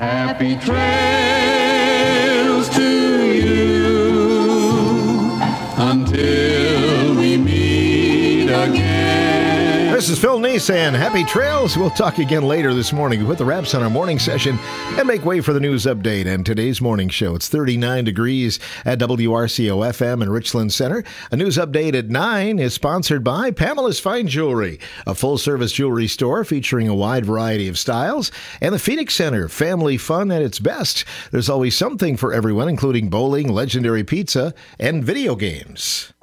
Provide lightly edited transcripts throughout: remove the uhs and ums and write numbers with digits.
Happy trails to you until we meet again. This is Phil Neeson. Happy trails. We'll talk again later this morning. We put the wraps on our morning session and make way for the news update and today's morning show. It's 39 degrees at WRCO-FM in Richland Center. A news update at 9 is sponsored by Pamela's Fine Jewelry, a full-service jewelry store featuring a wide variety of styles, and the Phoenix Center, family fun at its best. There's always something for everyone, including bowling, legendary pizza, and video games.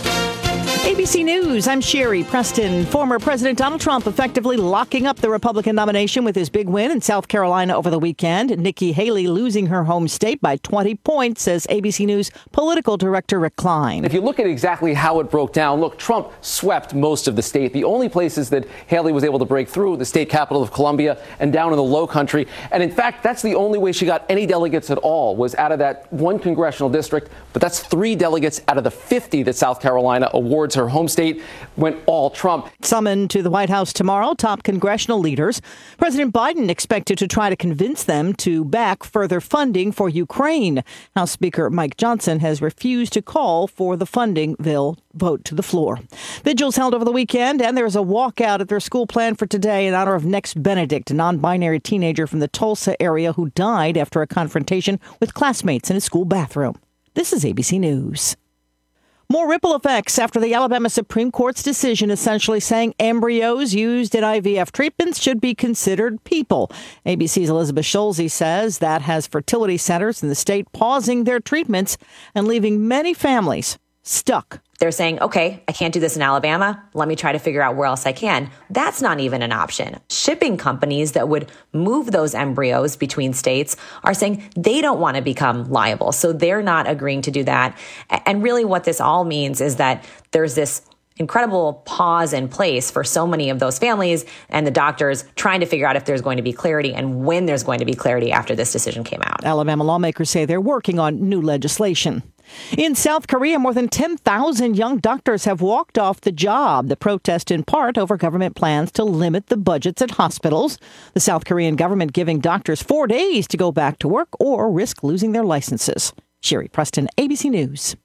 ABC News, I'm Sherry Preston. Former President Donald Trump effectively locking up the Republican nomination with his big win in South Carolina over the weekend. Nikki Haley losing her home state by 20 points, says ABC News political director Rick Klein. If you look at exactly how it broke down, look, Trump swept most of the state. The only places that Haley was able to break through, the state capital of Columbia and down in the Low Country. And in fact, that's the only way she got any delegates at all, was out of that one congressional district. But that's 3 delegates out of the 50 that South Carolina awards her home state, went all Trump. Summoned to the White House tomorrow, top congressional leaders. President Biden expected to try to convince them to back further funding for Ukraine. House Speaker Mike Johnson has refused to call for the funding bill vote to the floor. Vigils held over the weekend, and there's a walkout at their school planned for today in honor of Next Benedict, a non-binary teenager from the Tulsa area who died after a confrontation with classmates in a school bathroom. This is ABC News. More ripple effects after the Alabama Supreme Court's decision essentially saying embryos used in IVF treatments should be considered people. ABC's Elizabeth Schulze says that has fertility centers in the state pausing their treatments and leaving many families stuck. They're saying, okay, I can't do this in Alabama. Let me try to figure out where else I can. That's not even an option. Shipping companies that would move those embryos between states are saying they don't want to become liable. So they're not agreeing to do that. And really what this all means is that there's this incredible pause in place for so many of those families and the doctors trying to figure out if there's going to be clarity and when there's going to be clarity after this decision came out. Alabama lawmakers say they're working on new legislation. In South Korea, more than 10,000 young doctors have walked off the job. The protest in part over government plans to limit the budgets at hospitals. The South Korean government giving doctors 4 days to go back to work or risk losing their licenses. Sherry Preston, ABC News.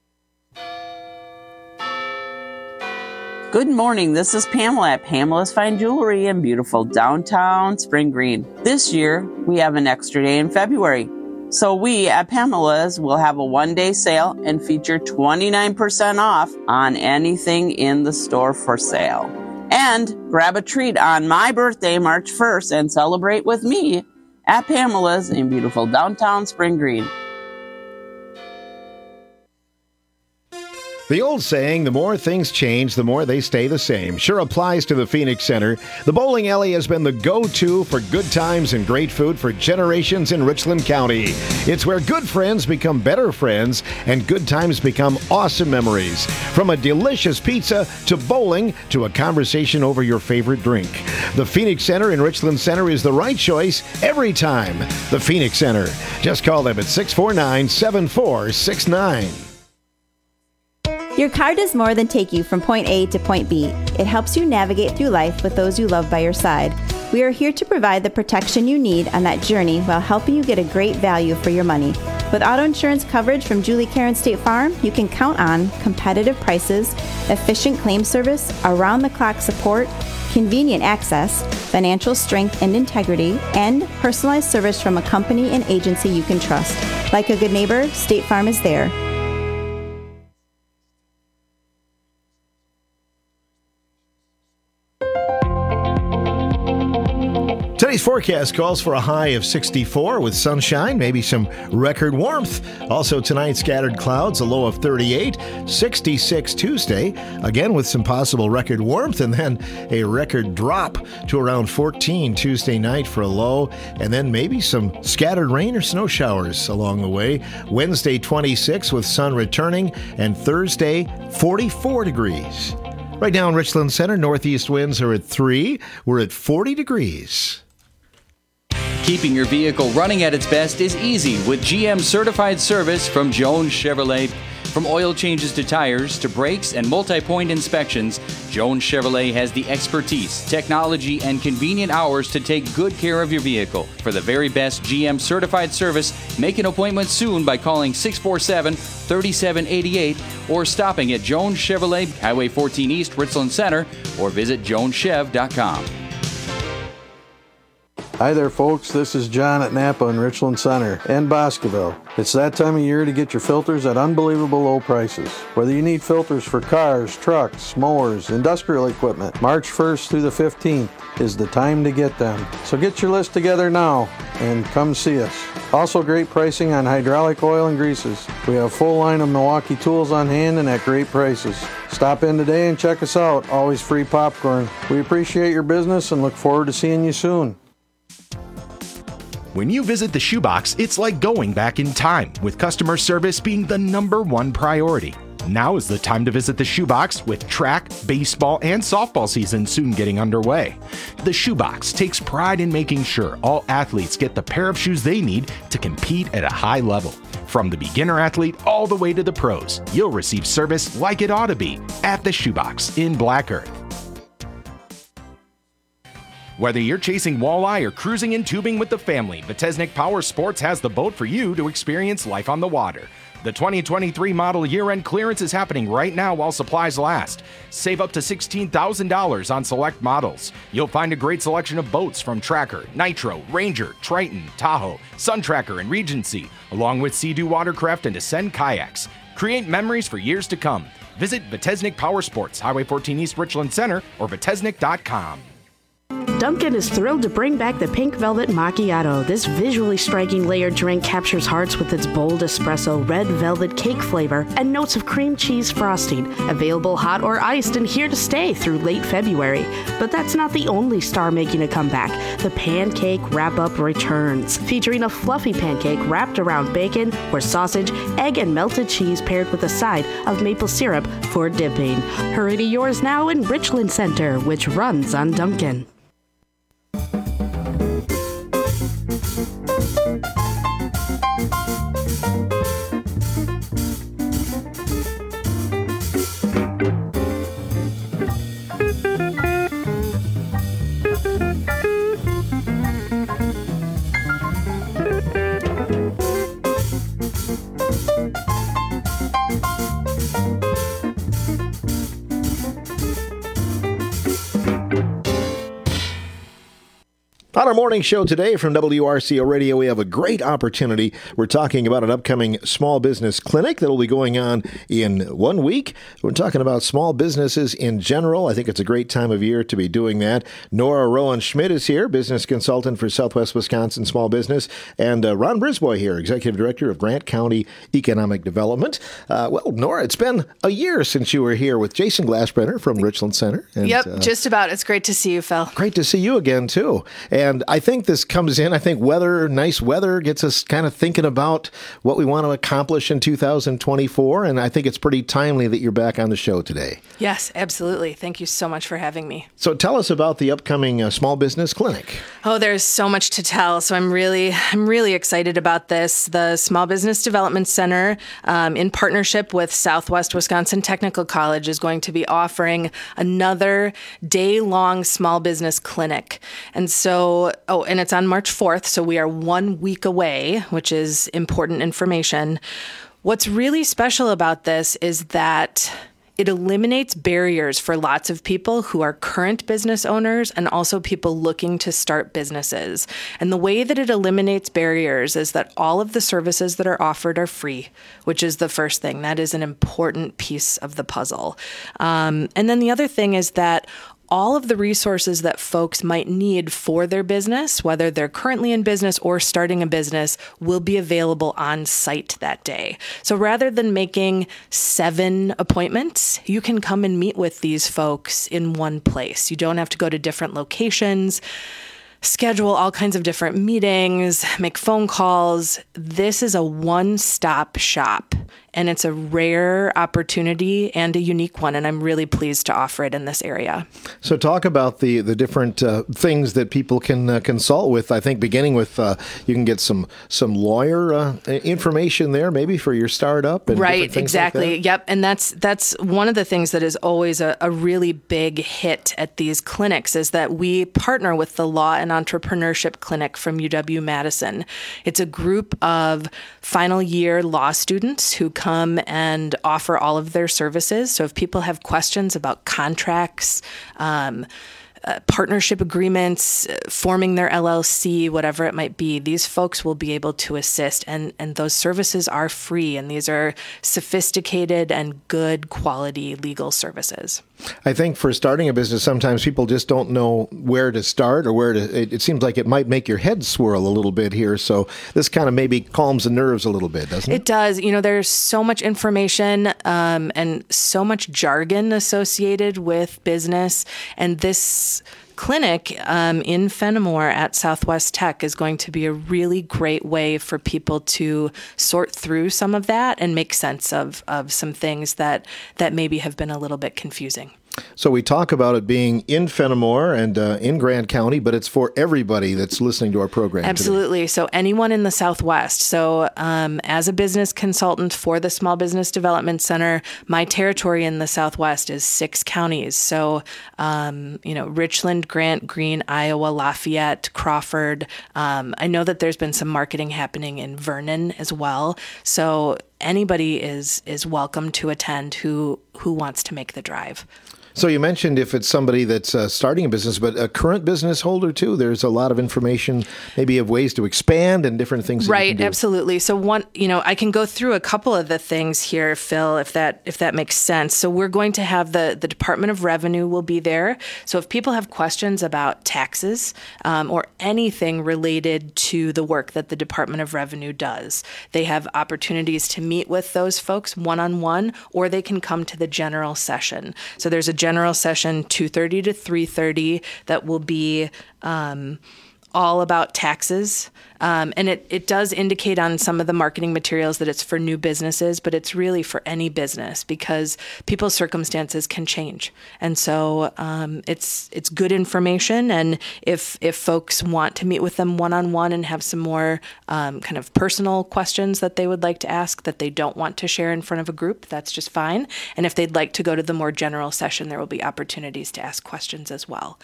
Good morning. This is Pamela at Pamela's Fine Jewelry in beautiful downtown Spring Green. This year, we have an extra day in February. So we at Pamela's will have a one-day sale and feature 29% off on anything in the store for sale. And grab a treat on my birthday, March 1st, and celebrate with me at Pamela's in beautiful downtown Spring Green. The old saying, the more things change, the more they stay the same, sure applies to the Phoenix Center. The bowling alley has been the go-to for good times and great food for generations in Richland County. It's where good friends become better friends and good times become awesome memories. From a delicious pizza to bowling to a conversation over your favorite drink. The Phoenix Center in Richland Center is the right choice every time. The Phoenix Center. Just call them at 649-7469. Your car does more than take you from point A to point B. It helps you navigate through life with those you love by your side. We are here to provide the protection you need on that journey while helping you get a great value for your money. With auto insurance coverage from Julie Karen State Farm, you can count on competitive prices, efficient claim service, around-the-clock support, convenient access, financial strength and integrity, and personalized service from a company and agency you can trust. Like a good neighbor, State Farm is there. Today's forecast calls for a high of 64 with sunshine, maybe some record warmth. Also tonight, scattered clouds, a low of 38, 66 Tuesday, again with some possible record warmth, and then a record drop to around 14 Tuesday night for a low, and then maybe some scattered rain or snow showers along the way. Wednesday, 26 with sun returning, and Thursday, 44 degrees. Right now in Richland Center, northeast winds are at 3. We're at 40 degrees. Keeping your vehicle running at its best is easy with GM certified service from Jones Chevrolet. From oil changes to tires to brakes and multi-point inspections, Jones Chevrolet has the expertise, technology, and convenient hours to take good care of your vehicle. For the very best GM certified service, make an appointment soon by calling 647-3788 or stopping at Jones Chevrolet, Highway 14 East, Richland Center, or visit joneschev.com. Hi there, folks. This is John at Napa in Richland Center and Boscoville. It's that time of year to get your filters at unbelievable low prices. Whether you need filters for cars, trucks, mowers, industrial equipment, March 1st through the 15th is the time to get them. So get your list together now and come see us. Also great pricing on hydraulic oil and greases. We have a full line of Milwaukee tools on hand and at great prices. Stop in today and check us out. Always free popcorn. We appreciate your business and look forward to seeing you soon. When you visit the Shoebox, it's like going back in time, with customer service being the #1 priority. Now is the time to visit the Shoebox, with track, baseball, and softball season soon getting underway. The Shoebox takes pride in making sure all athletes get the pair of shoes they need to compete at a high level. From the beginner athlete all the way to the pros, you'll receive service like it ought to be at the Shoebox in Black Earth. Whether you're chasing walleye or cruising in tubing with the family, Vitesnik Power Sports has the boat for you to experience life on the water. The 2023 model year-end clearance is happening right now while supplies last. Save up to $16,000 on select models. You'll find a great selection of boats from Tracker, Nitro, Ranger, Triton, Tahoe, Sun Tracker, and Regency, along with Sea-Doo watercraft and Ascend kayaks. Create memories for years to come. Visit Vitesnik Power Sports, Highway 14 East, Richland Center, or vitesnik.com. Dunkin' is thrilled to bring back the Pink Velvet Macchiato. This visually striking layered drink captures hearts with its bold espresso, red velvet cake flavor, and notes of cream cheese frosting. Available hot or iced and here to stay through late February. But that's not the only star making a comeback. The Pancake Wrap-Up returns, featuring a fluffy pancake wrapped around bacon or sausage, egg, and melted cheese paired with a side of maple syrup for dipping. Hurry to yours now in Richland Center, which runs on Dunkin'. On our morning show today from WRCO Radio, we have a great opportunity. We're talking about an upcoming small business clinic that will be going on in 1 week. We're talking about small businesses in general. I think it's a great time of year to be doing that. Nora Rowan Schmidt is here, business consultant for Southwest Wisconsin Small Business, and Ron Brisbois here, executive director of Grant County Economic Development. Well, Nora, it's been a year since you were here with Jason Glassbrenner from Richland Center. And, just about. It's great to see you, Phil. Great to see you again, too. And I think this comes in, nice weather gets us kind of thinking about what we want to accomplish in 2024. And I think it's pretty timely that you're back on the show today. Yes, absolutely. Thank you so much for having me. So tell us about the upcoming small business clinic. Oh, there's so much to tell. So I'm really excited about this. The Small Business Development Center, in partnership with Southwest Wisconsin Technical College, is going to be offering another day-long small business clinic. And so, and it's on March 4th, so we are 1 week away, which is important information. What's really special about this is that it eliminates barriers for lots of people who are current business owners and also people looking to start businesses. And the way that it eliminates barriers is that all of the services that are offered are free, which is the first thing. That is an important piece of the puzzle. And then the other thing is that all of the resources that folks might need for their business, whether they're currently in business or starting a business, will be available on site that day. So rather than making 7 appointments, you can come and meet with these folks in one place. You don't have to go to different locations, schedule all kinds of different meetings, make phone calls. This is a one-stop shop. and it's a rare opportunity and a unique one, and I'm really pleased to offer it in this area. So talk about the different things that people can consult with. I think beginning with you can get some lawyer information there, maybe for your startup. And right, things exactly. Like that. Yep, and that's one of the things that is always a really big hit at these clinics is that we partner with the Law and Entrepreneurship Clinic from UW-Madison. It's a group of final year law students who come and offer all of their services. So if people have questions about contracts, partnership agreements, forming their LLC, whatever it might be, these folks will be able to assist. And those services are free. And these are sophisticated and good quality legal services. I think for starting a business, sometimes people just don't know where to start or where to. It seems like it might make your head swirl a little bit here. So this kind of maybe calms the nerves a little bit, doesn't it? It does. There's so much information and so much jargon associated with business. And this clinic in Fenimore at Southwest Tech is going to be a really great way for people to sort through some of that and make sense of some things that maybe have been a little bit confusing. So we talk about it being in Fenimore and in Grant County, but it's for everybody that's listening to our program. Absolutely. Today. So anyone in the Southwest. So as a business consultant for the Small Business Development Center, my territory in the Southwest is 6 counties. So, Richland, Grant, Greene, Iowa, Lafayette, Crawford. I know that there's been some marketing happening in Vernon as well. So anybody is welcome to attend who wants to make the drive. So you mentioned if it's somebody that's starting a business, but a current business holder too, there's a lot of information maybe of ways to expand and different things. Right, that you can do. Absolutely. So I can go through a couple of the things here, Phil, if that makes sense. So we're going to have the Department of Revenue will be there. So if people have questions about taxes or anything related to the work that the Department of Revenue does, they have opportunities to meet with those folks one-on-one, or they can come to the general session. So there's a general session 2:30 to 3:30 that will be all about taxes. And it does indicate on some of the marketing materials that it's for new businesses, but it's really for any business because people's circumstances can change. And so it's good information. And if folks want to meet with them one-on-one and have some more kind of personal questions that they would like to ask that they don't want to share in front of a group, that's just fine. And if they'd like to go to the more general session, there will be opportunities to ask questions as well.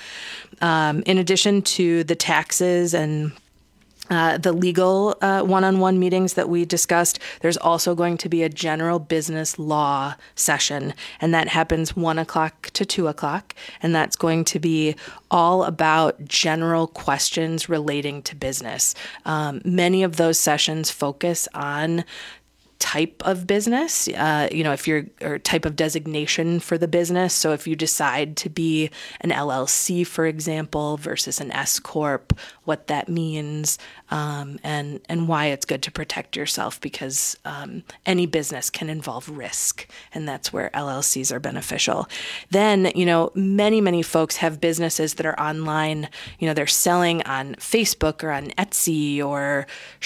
In addition to the taxes and the legal one-on-one meetings that we discussed, there's also going to be a general business law session, and that happens 1 o'clock to 2 o'clock, and that's going to be all about general questions relating to business. Many of those sessions focus on type of business, if you're, or type of designation for the business. So if you decide to be an LLC, for example, versus an S Corp, what that means, and why it's good to protect yourself because any business can involve risk, and that's where LLCs are beneficial. Then, many, many folks have businesses that are online, they're selling on Facebook or on Etsy or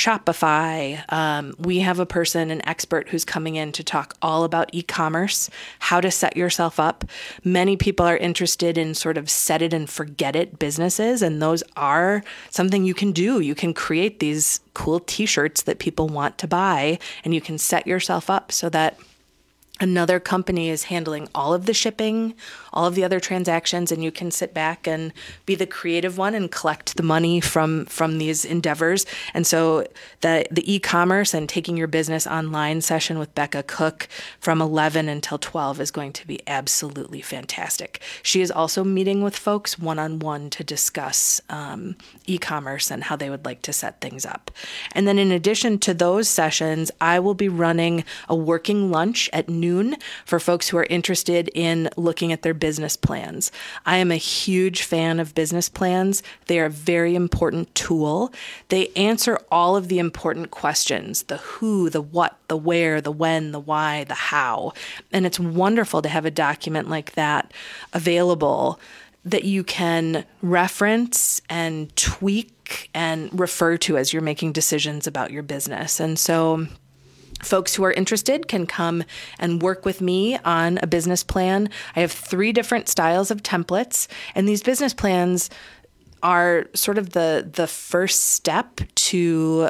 Shopify. We have a person, an expert who's coming in to talk all about e-commerce, how to set yourself up. Many people are interested in sort of set it and forget it businesses, and those are something you can do. You can create these cool t-shirts that people want to buy, and you can set yourself up so that another company is handling all of the shipping, all of the other transactions, and you can sit back and be the creative one and collect the money from these endeavors. And so the e-commerce and taking your business online session with Becca Cook from 11 until 12 is going to be absolutely fantastic. She is also meeting with folks one-on-one to discuss e-commerce and how they would like to set things up. And then in addition to those sessions, I will be running a working lunch at noon for folks who are interested in looking at their business plans. I am a huge fan of business plans. They are a very important tool. They answer all of the important questions: the who, the what, the where, the when, the why, the how. And it's wonderful to have a document like that available that you can reference and tweak and refer to as you're making decisions about your business. And so Folks who are interested can come and work with me on a business plan. I have 3 different styles of templates, and these business plans are sort of the first step to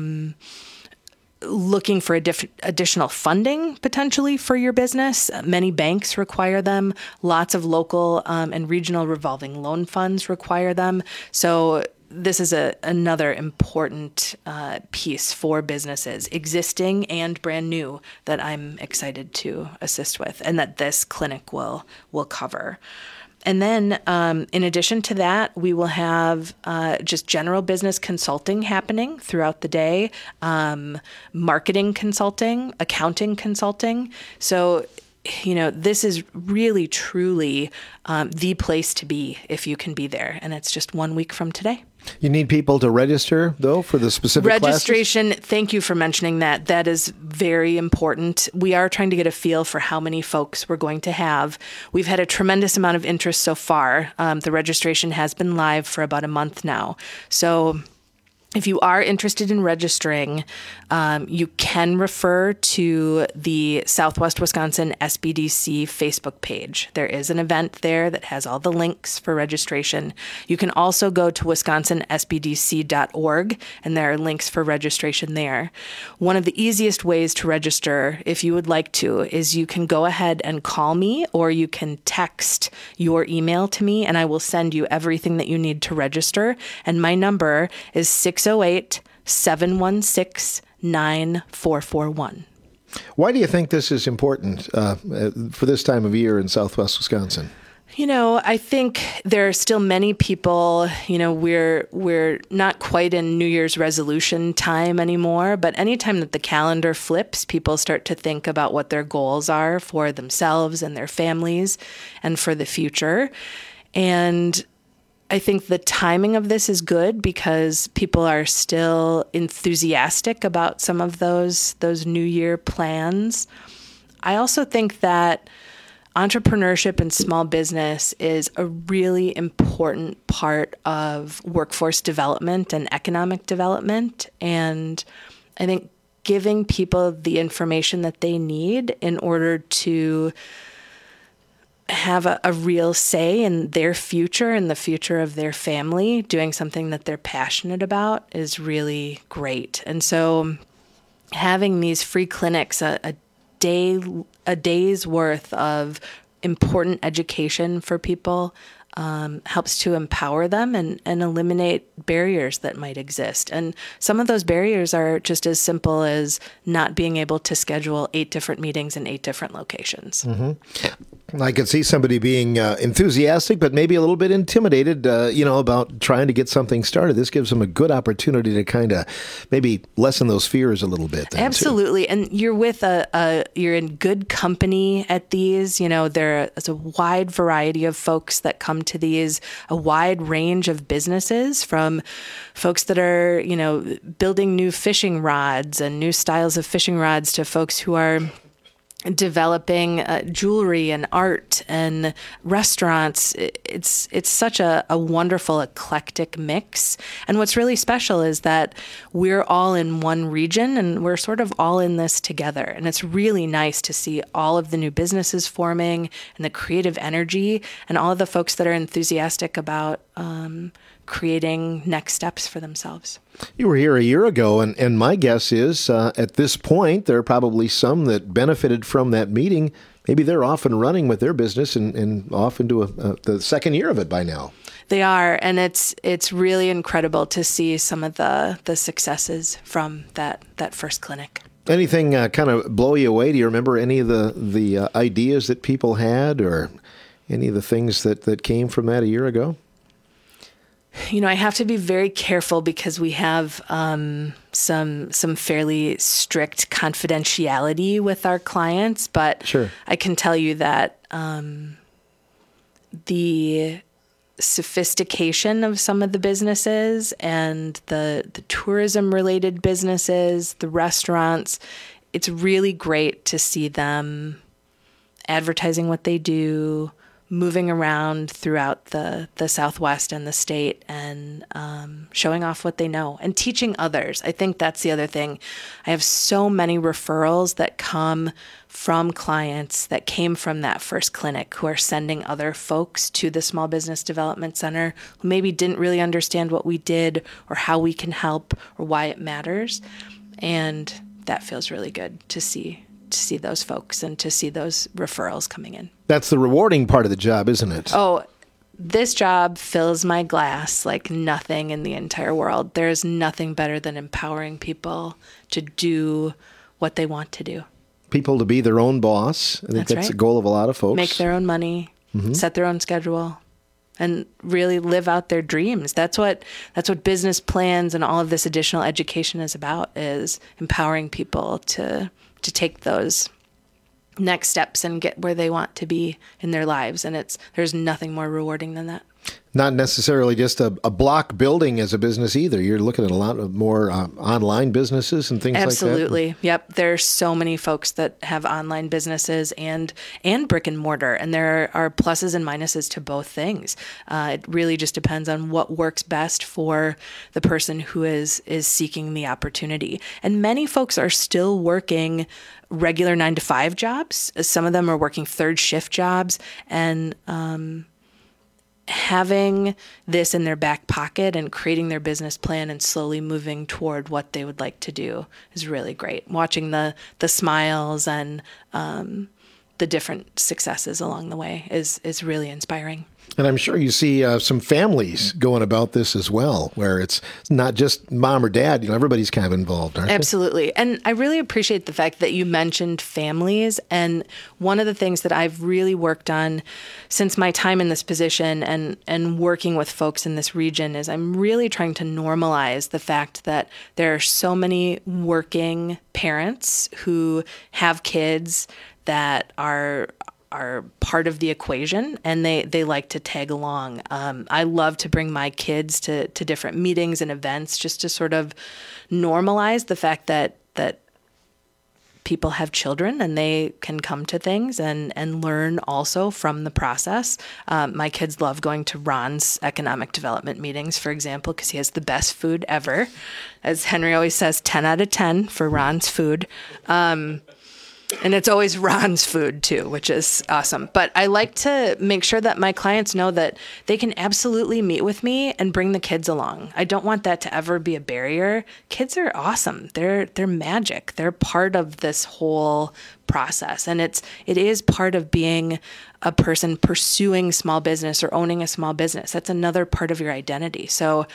looking for additional funding potentially for your business. Many banks require them. Lots of local and regional revolving loan funds require them. So this is another important piece for businesses, existing and brand new, that I'm excited to assist with and that this clinic will cover. And then in addition to that, we will have just general business consulting happening throughout the day, marketing consulting, accounting consulting. So, this is really, truly the place to be if you can be there. And it's just 1 week from today. You need people to register, though, for the specific registration. classes? Thank you for mentioning that. That is very important. We are trying to get a feel for how many folks we're going to have. We've had a tremendous amount of interest so far. The registration has been live for about a month now. So if you are interested in registering, you can refer to the Southwest Wisconsin SBDC Facebook page. There is an event there that has all the links for registration. You can also go to wisconsinsbdc.org, and there are links for registration there. One of the easiest ways to register, if you would like to, is you can go ahead and call me, or you can text your email to me, and I will send you everything that you need to register. And my number is 608-716-9441. Why do you think this is important for this time of year in Southwest Wisconsin? I think there are still many people, we're not quite in New Year's resolution time anymore, but anytime that the calendar flips, people start to think about what their goals are for themselves and their families and for the future. And I think the timing of this is good because people are still enthusiastic about some of those New Year plans. I also think that entrepreneurship and small business is a really important part of workforce development and economic development. And I think giving people the information that they need in order to have a real say in their future and the future of their family, doing something that they're passionate about, is really great. And so having these free clinics, a day's worth of important education for people, helps to empower them and eliminate barriers that might exist. And some of those barriers are just as simple as not being able to schedule 8 different meetings in 8 different locations. Mm-hmm. I could see somebody being enthusiastic, but maybe a little bit intimidated, about trying to get something started. This gives them a good opportunity to kind of maybe lessen those fears a little bit. Absolutely. Too. And you're with you're in good company at these. There's a wide variety of folks that come to these, a wide range of businesses, from folks that are, building new fishing rods and new styles of fishing rods to folks who are developing jewelry and art and restaurants. It's such a wonderful eclectic mix. And what's really special is that we're all in one region and we're sort of all in this together. And it's really nice to see all of the new businesses forming and the creative energy and all of the folks that are enthusiastic about creating next steps for themselves. You were here a year ago, and my guess is at this point, there are probably some that benefited from that meeting. Maybe they're off and running with their business and off into the second year of it by now. They are, and it's really incredible to see some of the successes from that first clinic. Anything kind of blow you away? Do you remember any of the ideas that people had, or any of the things that came from that a year ago? I have to be very careful because we have some fairly strict confidentiality with our clients, but sure. I can tell you that the sophistication of some of the businesses and the tourism-related businesses, the restaurants, it's really great to see them advertising what they do, moving around throughout the Southwest and the state and showing off what they know and teaching others. I think that's the other thing. I have so many referrals that come from clients that came from that first clinic who are sending other folks to the Small Business Development Center who maybe didn't really understand what we did or how we can help or why it matters. And that feels really good to see those folks and to see those referrals coming in. That's the rewarding part of the job, isn't it? Oh, this job fills my glass like nothing in the entire world. There's nothing better than empowering people to do what they want to do. People to be their own boss. I think that's right. the goal of a lot of folks. Make their own money, set their own schedule, and really live out their dreams. That's what business plans and all of this additional education is about, is empowering people to take those next steps and get where they want to be in their lives. And there's nothing more rewarding than that. Not necessarily just a block building as a business either. You're looking at a lot of more online businesses and things Absolutely. like that. Yep. There's so many folks that have online businesses and brick and mortar, and there are pluses and minuses to both things. It really just depends on what works best for the person who is seeking the opportunity. And many folks are still working regular 9-to-5 jobs. Some of them are working third shift jobs, and having this in their back pocket and creating their business plan and slowly moving toward what they would like to do is really great. Watching the smiles and the different successes along the way is really inspiring. And I'm sure you see some families going about this as well, where it's not just mom or dad. Everybody's kind of involved, aren't they? Absolutely. And I really appreciate the fact that you mentioned families. And one of the things that I've really worked on since my time in this position and working with folks in this region is I'm really trying to normalize the fact that there are so many working parents who have kids that are part of the equation, and they like to tag along. I love to bring my kids to different meetings and events just to sort of normalize the fact that people have children and they can come to things and learn also from the process. My kids love going to Ron's economic development meetings, for example, because he has the best food ever. As Henry always says, 10 out of 10 for Ron's food. And it's always Ron's food, too, which is awesome. But I like to make sure that my clients know that they can absolutely meet with me and bring the kids along. I don't want that to ever be a barrier. Kids are awesome. They're magic. They're part of this whole process. And it is part of being a person pursuing small business or owning a small business. That's another part of your identity. So,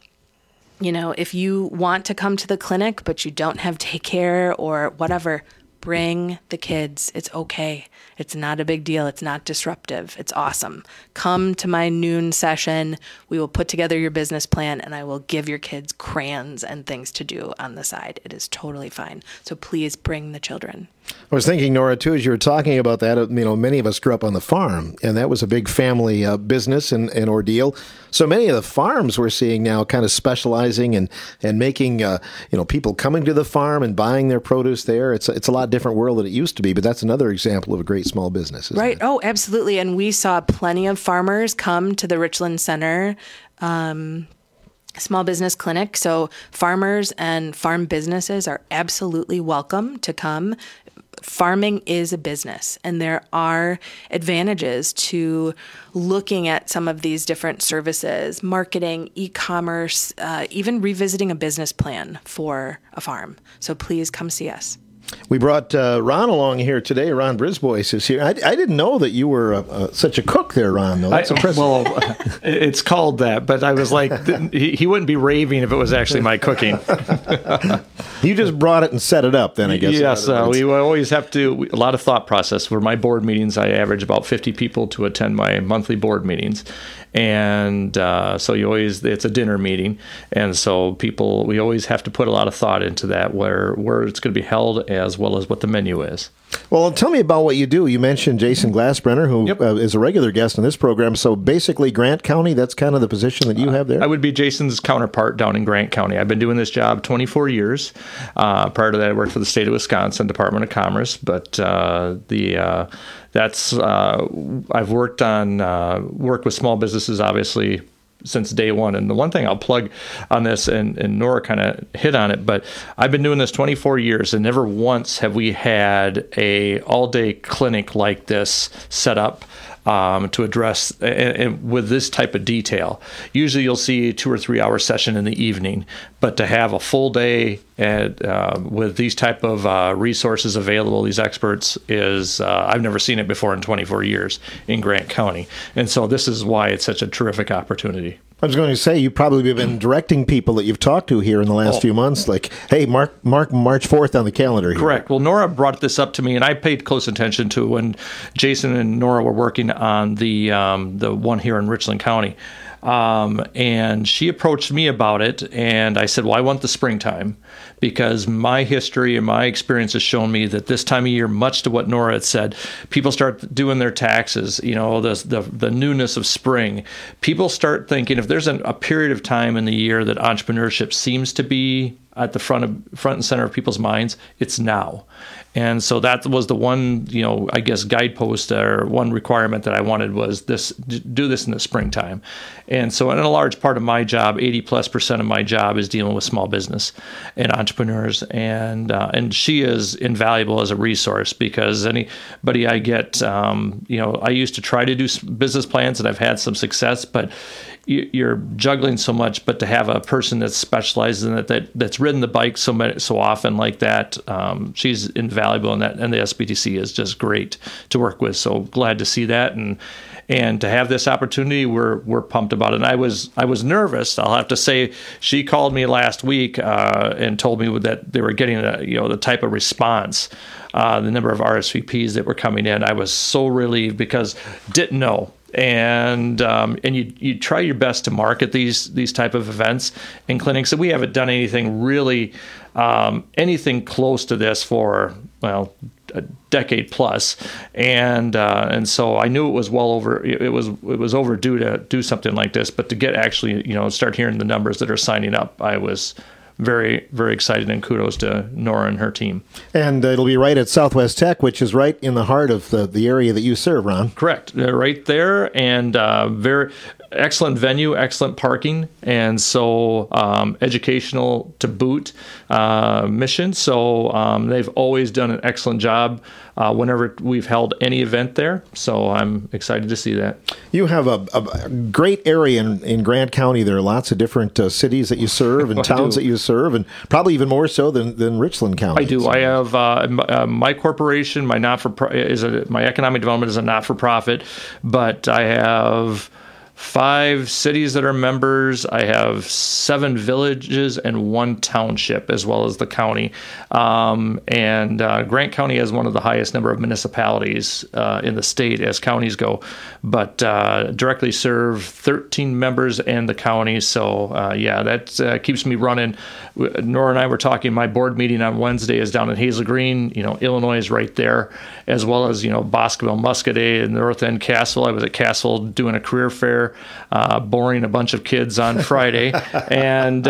if you want to come to the clinic, but you don't have daycare or whatever, bring the kids. It's okay. It's not a big deal. It's not disruptive. It's awesome. Come to my noon session. We will put together your business plan, and I will give your kids crayons and things to do on the side. It is totally fine. So please bring the children. I was thinking, Nora, too, as you were talking about that, many of us grew up on the farm, and that was a big family business and ordeal. So many of the farms we're seeing now kind of specializing and making, people coming to the farm and buying their produce there. It's a lot different world than it used to be, but that's another example of a great small business, isn't it? Oh, absolutely. And we saw plenty of farmers come to the Richland Center Small Business Clinic. So farmers and farm businesses are absolutely welcome to come. Farming is a business, and there are advantages to looking at some of these different services, marketing, e-commerce, even revisiting a business plan for a farm. So please come see us. We brought Ron along here today. Ron Brisbois is here. I didn't know that you were such a cook there, Ron, though. That's impressive. Well, it's called that, but I was like, he wouldn't be raving if it was actually my cooking. You just brought it and set it up then, I guess. Yes, we always have to, a lot of thought process. For my board meetings, I average about 50 people to attend my monthly board meetings. And so it's a dinner meeting. And so we always have to put a lot of thought into that, where it's going to be held as well as what the menu is. Well, tell me about what you do. You mentioned Jason Glassbrenner, who is a regular guest in this program. So basically, Grant County, that's kind of the position that you have there? I would be Jason's counterpart down in Grant County. I've been doing this job 24 years. Prior to that, I worked for the state of Wisconsin Department of Commerce. But I've worked with small businesses, obviously, since day one. And the one thing I'll plug on this, and Nora kind of hit on it, but I've been doing this 24 years, and never once have we had a all-day clinic like this set up to address and with this type of detail. Usually you'll see a 2 or 3 hour session in the evening, but to have a full day with these type of resources available, these experts, is I've never seen it before in 24 years in Grant County. And so this is why it's such a terrific opportunity. I was going to say, you've probably been directing people that you've talked to here in the last few months, like, hey, mark March 4th on the calendar here. Correct. Well, Nora brought this up to me, and I paid close attention to when Jason and Nora were working on the one here in Richland County. And she approached me about it, and I said, well, I want the springtime, because my history and my experience has shown me that this time of year, much to what Nora had said, people start doing their taxes, the newness of spring. People start thinking, if there's a period of time in the year that entrepreneurship seems to be at the front and center of people's minds, it's now. And so that was the one, I guess, guidepost or one requirement that I wanted was do this in the springtime. And so in a large part of my job, 80+% of my job is dealing with small business and entrepreneurs. And she is invaluable as a resource, because anybody I get, I used to try to do business plans and I've had some success, but you're juggling so much. But to have a person that specializes in it, that's ridden the bike so often like that, she's invaluable in that, and the SBTC is just great to work with. So glad to see that, and to have this opportunity, we're pumped about it. And I was nervous, I'll have to say. She called me last week and told me that they were getting the type of response, the number of RSVPs that were coming in. I was so relieved, because didn't know. And you try your best to market these type of events and clinics. And we haven't done anything really, anything close to this for, a decade plus, and so I knew it was it was overdue to do something like this. But to get actually, start hearing the numbers that are signing up, I was very, very excited, and kudos to Nora and her team. And it'll be right at Southwest Tech, which is right in the heart of the area that you serve, Ron. Correct. Right there, and very excellent venue, excellent parking, and so educational to boot mission. So they've always done an excellent job whenever we've held any event there. So I'm excited to see that. You have a great area in Grant County. There are lots of different cities that you serve and towns that you serve, and probably even more so than Richland County. I do. So. I have my corporation, my my economic development is a not-for-profit, but I have 5 cities that are members. I have 7 villages and 1 township, as well as the county. And Grant County has one of the highest number of municipalities in the state as counties go, but directly serve 13 members and the county. So that keeps me running. Nora and I were talking. My board meeting on Wednesday is down in Hazel Green. Illinois is right there, as well as Boscoville, Muscoda, and North End, Cassville. I was at Cassville doing a career fair. Boring a bunch of kids on Friday, and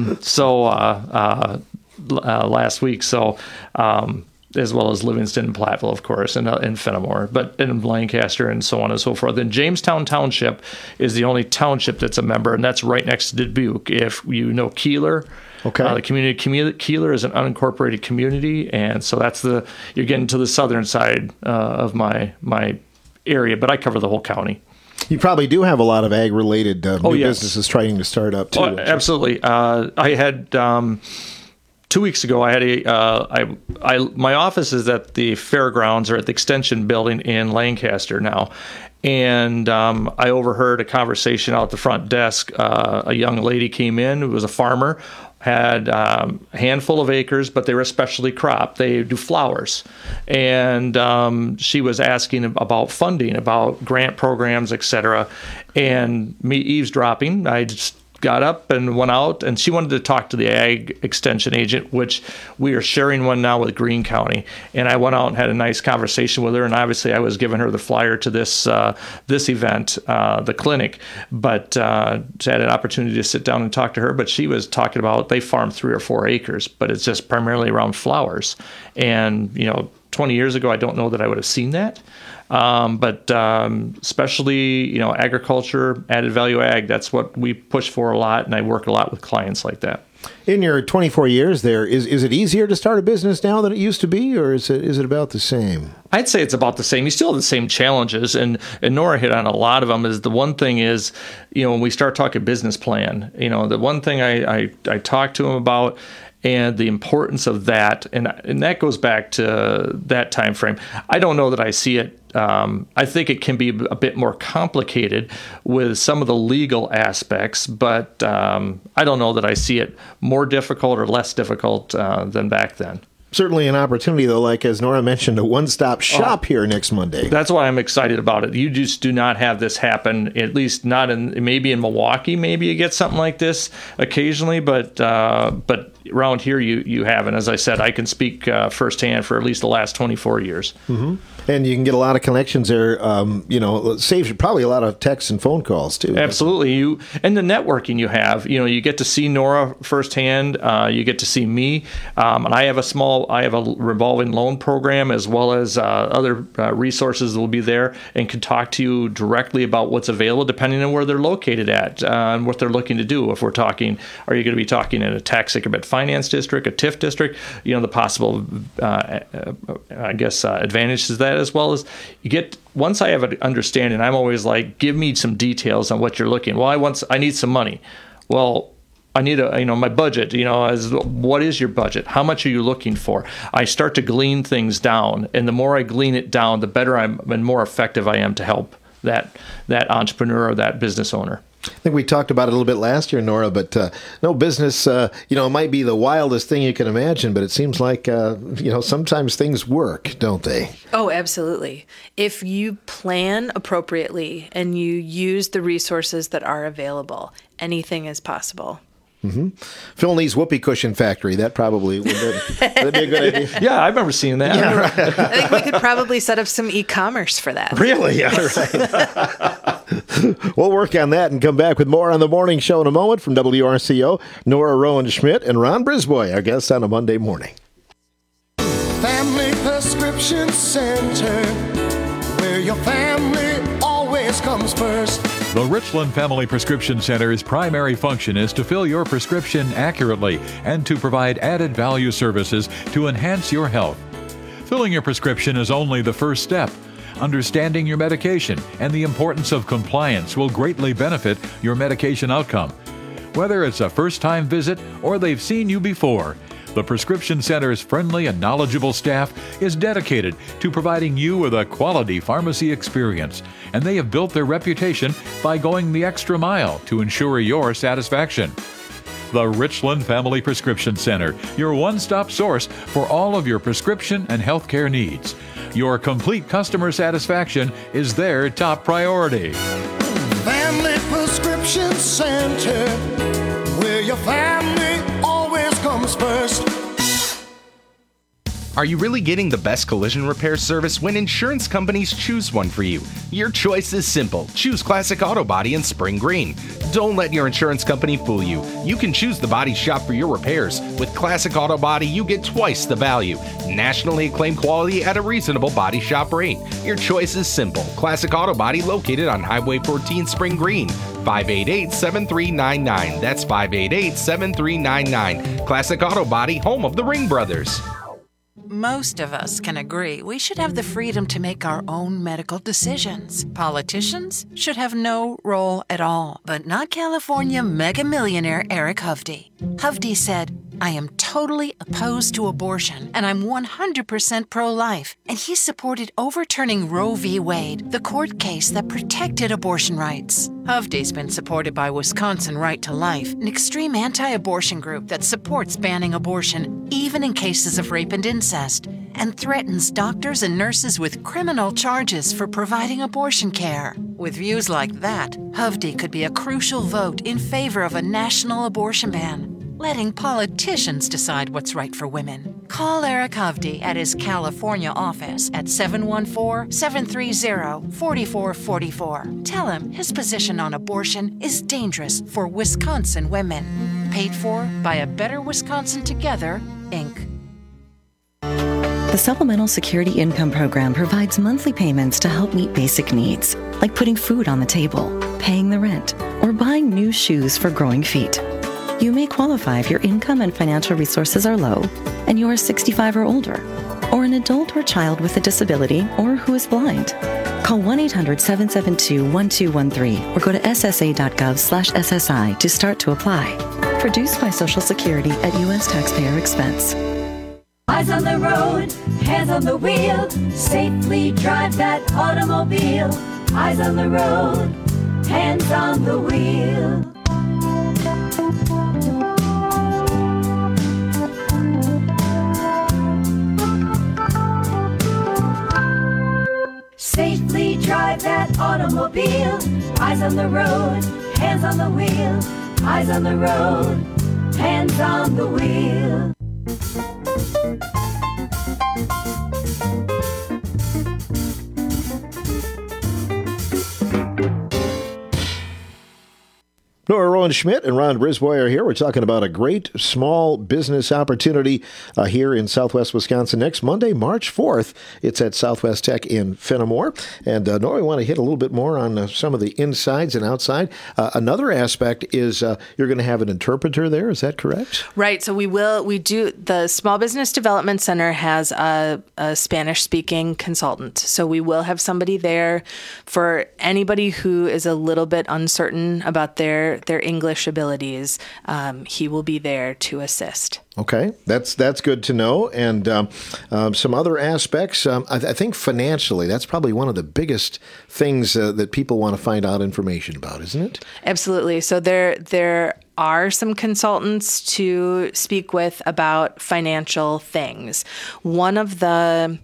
last week. So as well as Livingston and Platteville, of course, and Fenimore, but in Lancaster and so on and so forth. And Jamestown Township is the only township that's a member, and that's right next to Dubuque. If you know Keeler. Okay. The community Keeler is an unincorporated community, and so you're getting to the southern side of my area, but I cover the whole county. You probably do have a lot of ag-related businesses trying to start up, too. Oh, absolutely. I had 2 weeks ago, I had my office is at the fairgrounds, or at the extension building in Lancaster now. And I overheard a conversation out at the front desk. A young lady came in who was a farmer, had a handful of acres, but they were a specialty crop. They do flowers. And she was asking about funding, about grant programs, et cetera. And me eavesdropping, I just got up and went out, and she wanted to talk to the ag extension agent, which we are sharing one now with Greene County. And I went out and had a nice conversation with her, and obviously I was giving her the flyer to this event, the clinic, but had an opportunity to sit down and talk to her. But she was talking about they farm 3 or 4 acres, but it's just primarily around flowers. And 20 years ago, I don't know that I would have seen that. But especially, agriculture, added value ag, that's what we push for a lot, and I work a lot with clients like that. In your 24 years there, is it easier to start a business now than it used to be, or is it about the same? I'd say it's about the same. You still have the same challenges, and Nora hit on a lot of them. Is the one thing is, when we start talking business plan, the one thing I talk to them about, and the importance of that, and that goes back to that time frame. I don't know that I see it. I think it can be a bit more complicated with some of the legal aspects, but I don't know that I see it more difficult or less difficult than back then. Certainly an opportunity, though, like as Nora mentioned, a one-stop shop here next Monday. That's why I'm excited about it. You just do not have this happen, at least not maybe in Milwaukee. Maybe you get something like this occasionally, but around here you haven't. As I said, I can speak firsthand for at least the last 24 years. Mm-hmm. And you can get a lot of connections there. Saves you probably a lot of texts and phone calls too. Absolutely. And the networking you have. You get to see Nora firsthand. You get to see me. And I have a revolving loan program as well as other resources that will be there and can talk to you directly about what's available depending on where they're located at and what they're looking to do. If we're talking, are you going to be talking in a tax increment finance district, a TIF district? The possible, advantages of that, as well as you get. Once I have an understanding, I'm always like, give me some details on what you're looking. Well, I need some money. Well, I need my budget, what is your budget? How much are you looking for? I start to glean things down, and the more I glean it down, the better and more effective I am to help that entrepreneur or that business owner. I think we talked about it a little bit last year, Nora, but no business, it might be the wildest thing you can imagine, but it seems like, sometimes things work, don't they? Oh, absolutely. If you plan appropriately and you use the resources that are available, anything is possible. Mm-hmm. Phil Nee's Whoopee Cushion Factory. That probably would be a good idea. Yeah, I remember seeing that. Yeah, right. I think we could probably set up some e-commerce for that. Really? Yeah, right. We'll work on that and come back with more on the morning show in a moment from WRCO. Nora Rowan Schmidt and Ron Brisbois, our guests on a Monday morning. Family Prescription Center, where your family always comes first. The Richland Family Prescription Center's primary function is to fill your prescription accurately and to provide added value services to enhance your health. Filling your prescription is only the first step. Understanding your medication and the importance of compliance will greatly benefit your medication outcome. Whether it's a first-time visit or they've seen you before, the Prescription Center's friendly and knowledgeable staff is dedicated to providing you with a quality pharmacy experience, and they have built their reputation by going the extra mile to ensure your satisfaction. The Richland Family Prescription Center, your one-stop source for all of your prescription and healthcare needs. Your complete customer satisfaction is their top priority. Family Prescription Center, where your family always comes first. Are you really getting the best collision repair service when insurance companies choose one for you? Your choice is simple. Choose Classic Auto Body in Spring Green. Don't let your insurance company fool you. You can choose the body shop for your repairs. With Classic Auto Body, you get twice the value. Nationally acclaimed quality at a reasonable body shop rate. Your choice is simple. Classic Auto Body located on Highway 14 Spring Green. 588-7399. That's 588-7399. Classic Auto Body, home of the Ring Brothers. Most of us can agree we should have the freedom to make our own medical decisions. Politicians should have no role at all, but not California mega millionaire Eric Hovde. Hovde said, "I am totally opposed to abortion, and I'm 100% pro-life." And he supported overturning Roe v. Wade, the court case that protected abortion rights. Hovde's been supported by Wisconsin Right to Life, an extreme anti-abortion group that supports banning abortion, even in cases of rape and incest. and threatens doctors and nurses with criminal charges for providing abortion care. With views like that, Hovde could be a crucial vote in favor of a national abortion ban, letting politicians decide what's right for women. Call Eric Hovde at his California office at 714-730-4444. Tell him his position on abortion is dangerous for Wisconsin women. Paid for by A Better Wisconsin Together, Inc. The Supplemental Security Income Program provides monthly payments to help meet basic needs, like putting food on the table, paying the rent, or buying new shoes for growing feet. You may qualify if your income and financial resources are low and you are 65 or older, or an adult or child with a disability or who is blind. Call 1-800-772-1213 or go to ssa.gov/SSI to start to apply. Produced by Social Security at U.S. taxpayer expense. Eyes on the road, hands on the wheel, safely drive that automobile. Eyes on the road, hands on the wheel. Safely drive that automobile. Eyes on the road, hands on the wheel. Eyes on the road, hands on the wheel. Nora Rowan Schmidt and Ron Brisbois are here. We're talking about a great small business opportunity here in Southwest Wisconsin next Monday, March 4th. It's at Southwest Tech in Fenimore. And Nora, we want to hit a little bit more on some of the insides and outside. Another aspect is you're going to have an interpreter there. Is that correct? Right. So we do. The Small Business Development Center has a Spanish-speaking consultant. So we will have somebody there for anybody who is a little bit uncertain about their English abilities. He will be there to assist. Okay, that's good to know. And some other aspects, I think financially, that's probably one of the biggest things that people want to find out information about, isn't it? Absolutely. So there are some consultants to speak with about financial things. One of the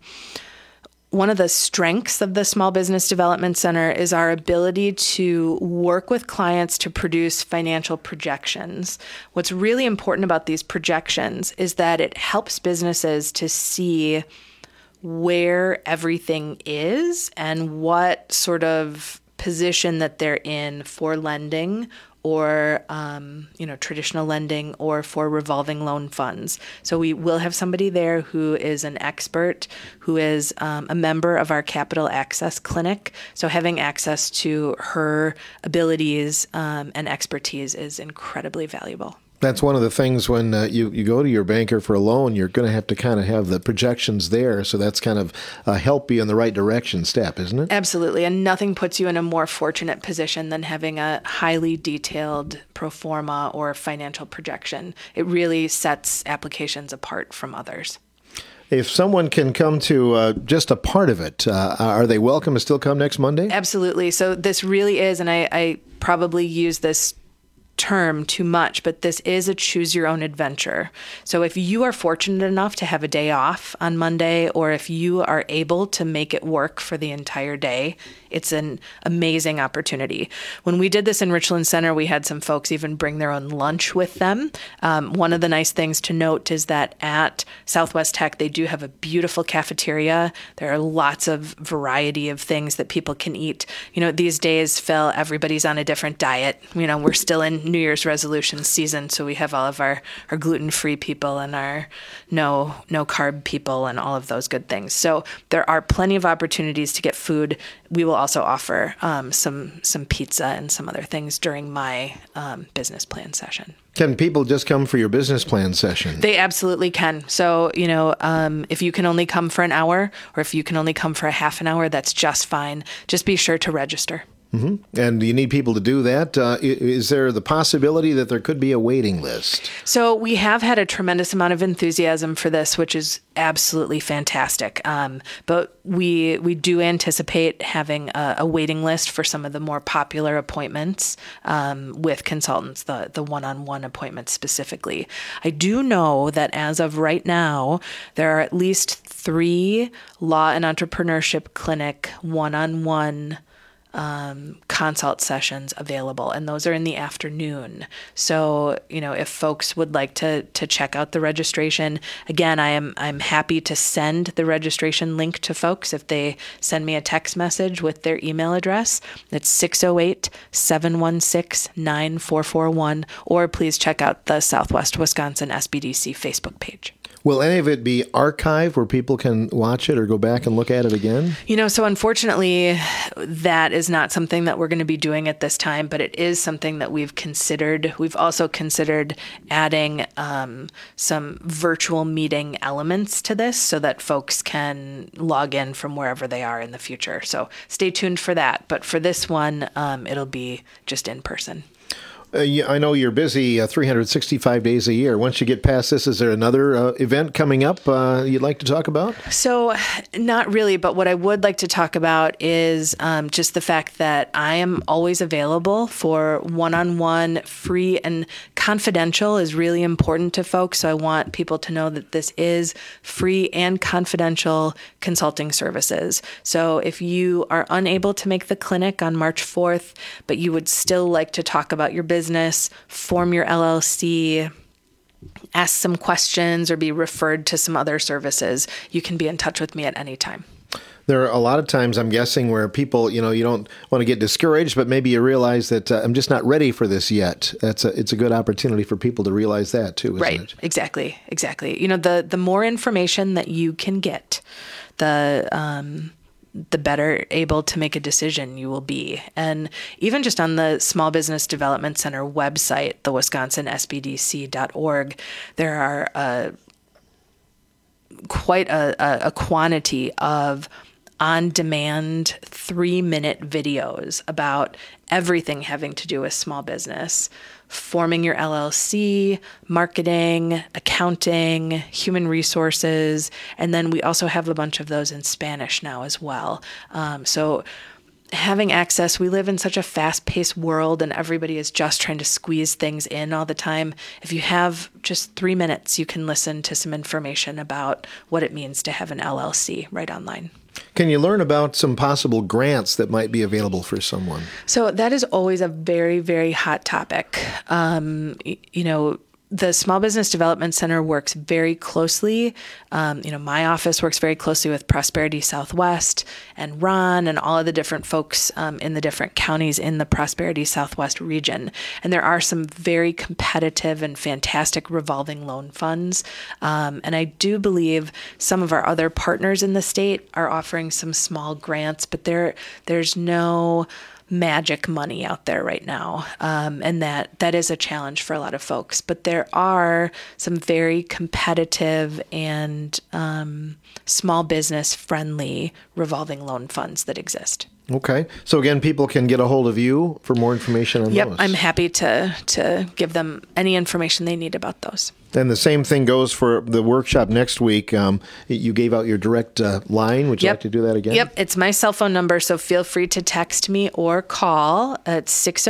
strengths of the Small Business Development Center is our ability to work with clients to produce financial projections. What's really important about these projections is that it helps businesses to see where everything is and what sort of position that they're in for lending or traditional lending or for revolving loan funds. So we will have somebody there who is an expert, who is a member of our Capital Access Clinic. So having access to her abilities and expertise is incredibly valuable. That's one of the things when you go to your banker for a loan, you're going to have the projections there. So that's kind of help you in the right direction step, isn't it? Absolutely. And nothing puts you in a more fortunate position than having a highly detailed pro forma or financial projection. It really sets applications apart from others. If someone can come to just a part of it, are they welcome to still come next Monday? Absolutely. So this really is, and I probably use this term too much, but this is a choose your own adventure. So if you are fortunate enough to have a day off on Monday, or if you are able to make it work for the entire day, it's an amazing opportunity. When we did this in Richland Center, we had some folks even bring their own lunch with them. One of the nice things to note is that at Southwest Tech, they do have a beautiful cafeteria. There are lots of variety of things that people can eat. These days, Phil, everybody's on a different diet. We're still in New Year's resolution season, so we have all of our gluten-free people and our no carb people and all of those good things. So there are plenty of opportunities to get food. We will also offer some pizza and some other things during my business plan session. Can people just come for your business plan session? They absolutely can. So, if you can only come for an hour or if you can only come for a half an hour, that's just fine. Just be sure to register. Mm-hmm. And you need people to do that. Is there the possibility that there could be a waiting list? So we have had a tremendous amount of enthusiasm for this, which is absolutely fantastic. But we do anticipate having a waiting list for some of the more popular appointments with consultants, the one-on-one appointments specifically. I do know that as of right now, there are at least 3 law and entrepreneurship clinic one-on-one consult sessions available, and those are in the afternoon. So, if folks would like to check out the registration, again, I'm happy to send the registration link to folks if they send me a text message with their email address. It's 608-716-9441, or please check out the Southwest Wisconsin SBDC Facebook page. Will any of it be archived where people can watch it or go back and look at it again? So unfortunately, that is not something that we're going to be doing at this time, but it is something that we've considered. We've also considered adding some virtual meeting elements to this so that folks can log in from wherever they are in the future. So stay tuned for that. But for this one, it'll be just in person. I know you're busy 365 days a year. Once you get past this, is there another event coming up you'd like to talk about? So not really, but what I would like to talk about is just the fact that I am always available for one-on-one, free and confidential is really important to folks. So I want people to know that this is free and confidential consulting services. So if you are unable to make the clinic on March 4th, but you would still like to talk about your business, form your LLC, ask some questions, or be referred to some other services, you can be in touch with me at any time. There are a lot of times, I'm guessing, where people, you don't want to get discouraged, but maybe you realize that I'm just not ready for this yet. It's a good opportunity for people to realize that too, isn't it? Right, exactly. The more information that you can get, the better able to make a decision you will be. And even just on the Small Business Development Center website, the wisconsinsbdc.org, there are quite a quantity of on-demand 3-minute videos about everything having to do with small business, forming your LLC, marketing, accounting, human resources, and then we also have a bunch of those in Spanish now as well. So having access, we live in such a fast-paced world and everybody is just trying to squeeze things in all the time. If you have just 3 minutes, you can listen to some information about what it means to have an LLC right online. Can you learn about some possible grants that might be available for someone? So that is always a very, very hot topic. The Small Business Development Center works very closely. My office works very closely with Prosperity Southwest and Ron and all of the different folks in the different counties in the Prosperity Southwest region. And there are some very competitive and fantastic revolving loan funds. And I do believe some of our other partners in the state are offering some small grants, but there's no magic money out there right now. And that is a challenge for a lot of folks. But there are some very competitive and small business friendly revolving loan funds that exist. Okay. So again, people can get a hold of you for more information on those. Yep, I'm happy to give them any information they need about those. And the same thing goes for the workshop next week. You gave out your direct line. Would you like to do that again? Yep, it's my cell phone number, so feel free to text me or call at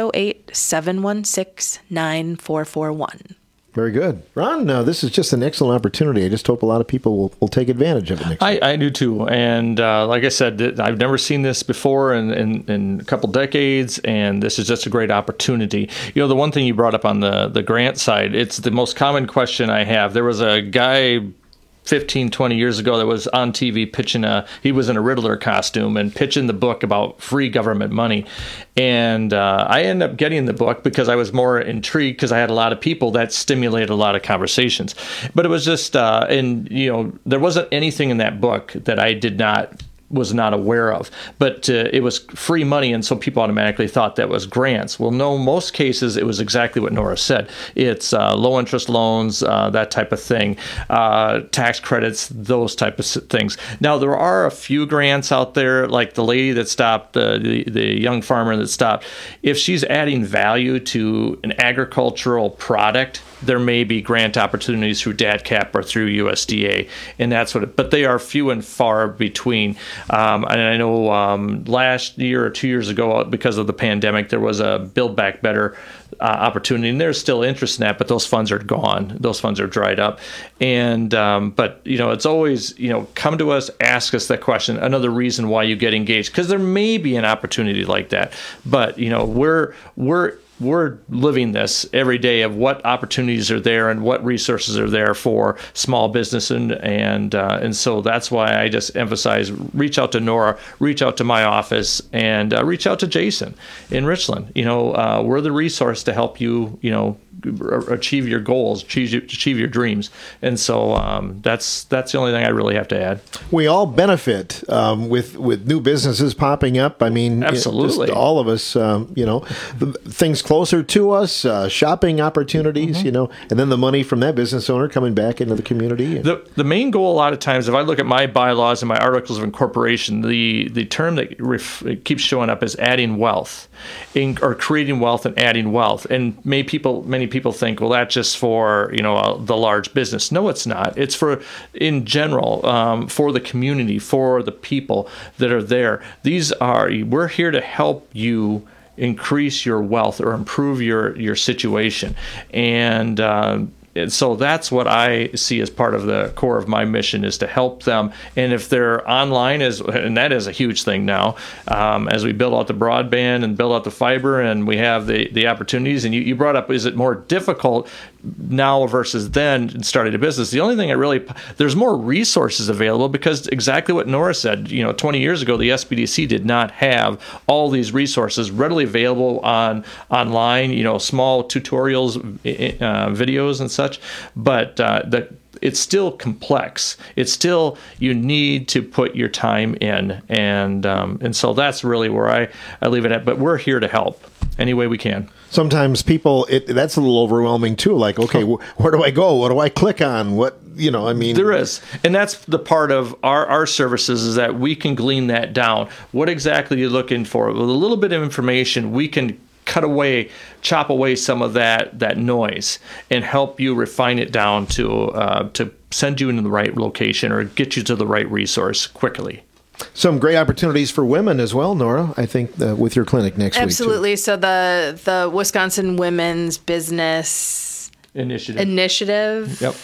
608-716-9441. Very good. Ron, this is just an excellent opportunity. I just hope a lot of people will take advantage of it next week. I do too. And like I said, I've never seen this before in a couple decades, and this is just a great opportunity. The one thing you brought up on the grant side, it's the most common question I have. There was a guy 15, 20 years ago that was on TV pitching he was in a Riddler costume and pitching the book about free government money. And I ended up getting the book because I was more intrigued because I had a lot of people that stimulated a lot of conversations. But it was just, there wasn't anything in that book that I did not was not aware of. But it was free money, and so people automatically thought that was grants. Well, no, most cases it was exactly what Nora said. It's low interest loans, that type of thing, tax credits, those type of things. Now, there are a few grants out there, like the lady that stopped, the young farmer that stopped. If she's adding value to an agricultural product, there may be grant opportunities through DADCAP or through USDA, and that's what. But they are few and far between. And I know last year or 2 years ago, because of the pandemic, there was a Build Back Better opportunity, and there's still interest in that, but those funds are gone. Those funds are dried up. And but it's always come to us, ask us that question. Another reason why you get engaged, because there may be an opportunity like that. But we're living this every day of what opportunities are there and what resources are there for small business, and so that's why I just emphasize: reach out to Nora, reach out to my office, and reach out to Jason in Richland. We're the resource to help you, achieve your goals, achieve your dreams, and so that's the only thing I really have to add. We all benefit with new businesses popping up. I mean, absolutely, just all of us. Things closer to us, shopping opportunities, and then the money from that business owner coming back into the community. The main goal, a lot of times, if I look at my bylaws and my articles of incorporation, the term that keeps showing up is adding wealth, or creating wealth and adding wealth. And many people think, well, that's just for the large business. No, it's not. It's for, in general, for the community, for the people that are there. We're here to help you increase your wealth or improve your situation, and so that's what I see as part of the core of my mission, is to help them. And if they're online, and that is a huge thing now, as we build out the broadband and build out the fiber, and we have the opportunities. And you brought up, is it more difficult now versus then starting a business? The only thing there's more resources available, because exactly what Nora said, 20 years ago, the SBDC did not have all these resources readily available online, small tutorials, videos and such, but it's still complex. It's still, you need to put your time in, and so that's really where I leave it at. But we're here to help any way we can. Sometimes people, that's a little overwhelming too. Like, okay, where do I go? What do I click on? There is. And that's the part of our services, is that we can glean that down. What exactly are you looking for? With a little bit of information, we can chop away some of that noise and help you refine it down to send you into the right location or get you to the right resource quickly. Some great opportunities for women as well, Nora, I think, with your clinic next week. Absolutely. So the Wisconsin Women's Business Initiative. Yep.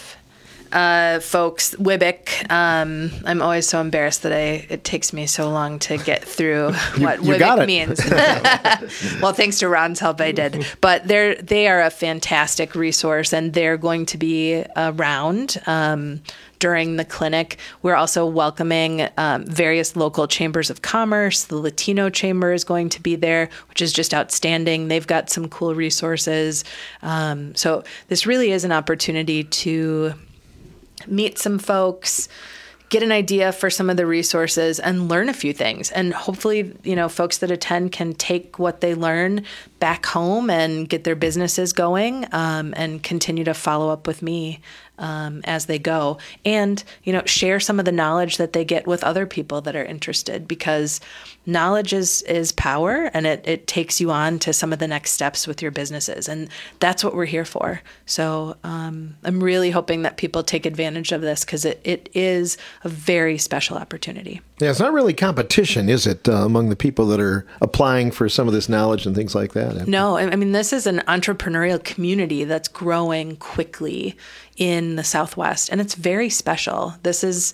Folks, WIBIC. I'm always so embarrassed that it takes me so long to get through what WIBIC means. Well, thanks to Ron's help, I did. But they are a fantastic resource, and they're going to be around during the clinic. We're also welcoming various local chambers of commerce. The Latino Chamber is going to be there, which is just outstanding. They've got some cool resources. So this really is an opportunity to meet some folks, get an idea for some of the resources, and learn a few things. And hopefully, folks that attend can take what they learn back home and get their businesses going, and continue to follow up with me as they go, and share some of the knowledge that they get with other people that are interested, because knowledge is power, and it takes you on to some of the next steps with your businesses, and that's what we're here for. So I'm really hoping that people take advantage of this, because it is a very special opportunity. Yeah, it's not really competition, is it, among the people that are applying for some of this knowledge and things like that? No, I mean, this is an entrepreneurial community that's growing quickly in the Southwest, and it's very special. This is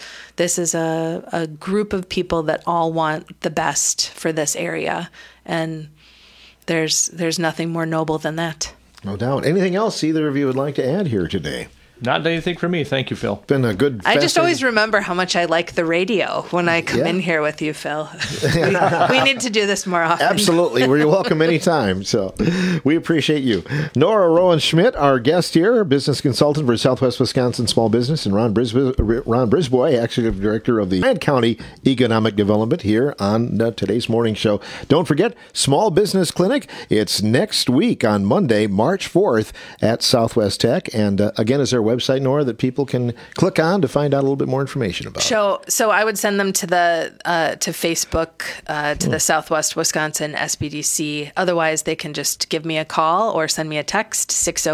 a group of people that all want the best for this area, and there's nothing more noble than that. No doubt. Anything else either of you would like to add here today? Not anything for me. Thank you, Phil. Been a good. I just always remember how much I like the radio when I come in here with you, Phil. we need to do this more often. Absolutely. You're welcome anytime. So we appreciate you. Nora Rowan Schmidt, our guest here, business consultant for Southwest Wisconsin Small Business, and Ron Brisbois, Executive Director of the Bryant County Economic Development, here on today's morning show. Don't forget, Small Business Clinic. It's next week on Monday, March 4th at Southwest Tech. And again, is there a website, Nora, that people can click on to find out a little bit more information about? So I would send them to to Facebook, to the Southwest Wisconsin SBDC. Otherwise, they can just give me a call or send me a text,